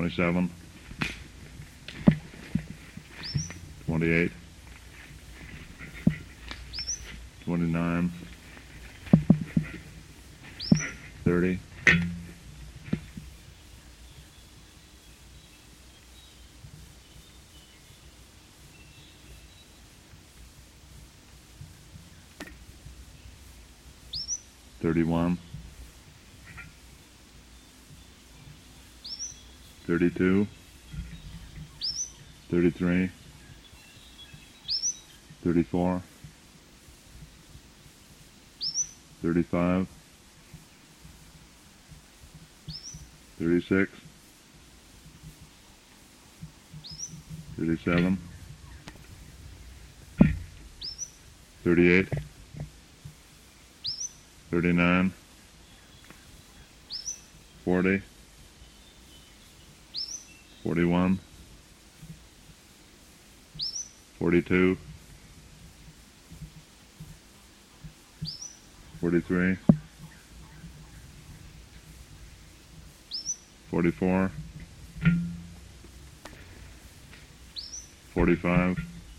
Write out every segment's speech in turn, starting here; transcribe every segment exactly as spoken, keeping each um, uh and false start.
twenty-seven, twenty-eight, twenty-nine, thirty, thirty-one, thirty-two, thirty-three, thirty-four, thirty-five, thirty-six, thirty-seven, thirty-eight, thirty-nine, forty, forty-one, forty-two, forty-three, forty-four, forty-five,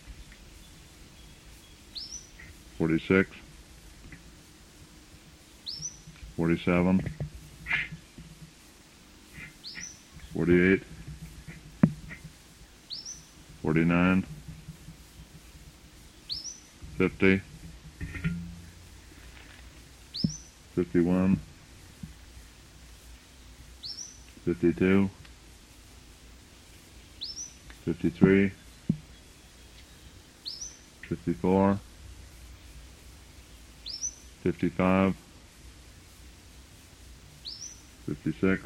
forty-six, forty-seven, forty-eight, forty-nine, fifty, fifty-one, fifty-two, fifty-three, fifty-four, fifty-five, fifty-six,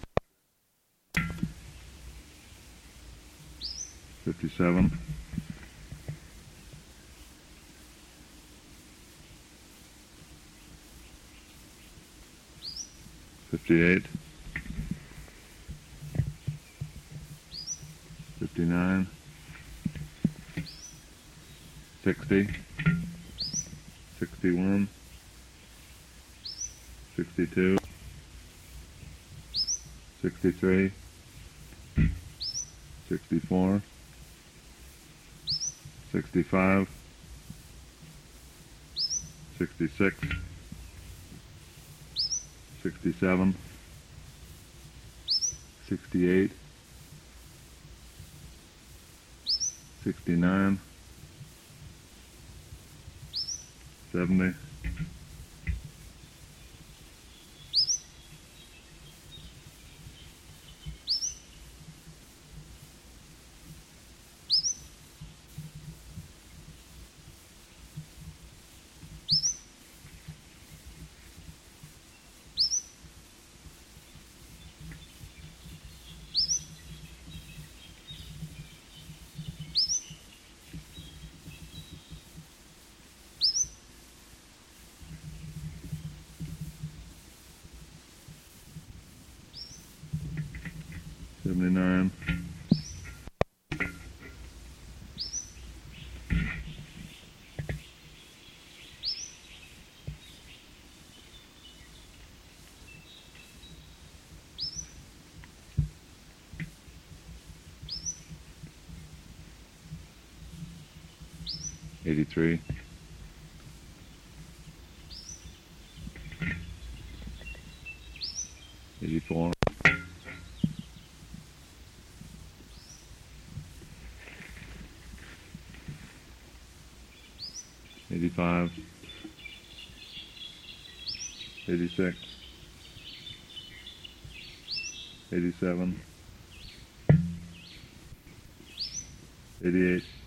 fifty-seven, fifty-eight, fifty-nine, sixty, sixty-one, sixty-two, sixty-three, sixty-four, sixty-five, sixty-six, sixty-seven, sixty-eight, sixty-nine, seventy, seventy-nine, eighty-three, eighty-four, eighty-five, eighty-six, eighty-seven, eighty-eight,